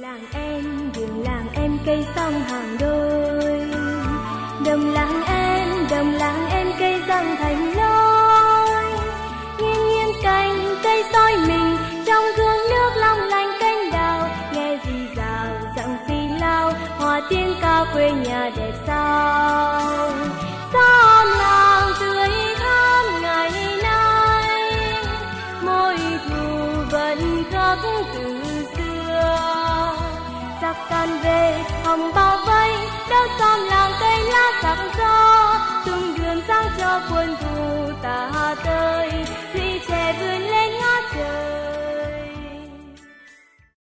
đường làng em cây song hàng đôi. Đồng làng em cây răng thành lối. Nghiêng nghiêng cành cây soi mình trong gương nước long lanh cánh đào. Nghe rì rào giọng phi lao hòa tiếng ca quê nhà đẹp sao. Xóm làng tươi thắm ngày nay, mối thù vẫn khắc từ xưa. Giặc tan về hồng bao vây, đốt xóm làng cây lá sắc gió, tung đường sáng cho quân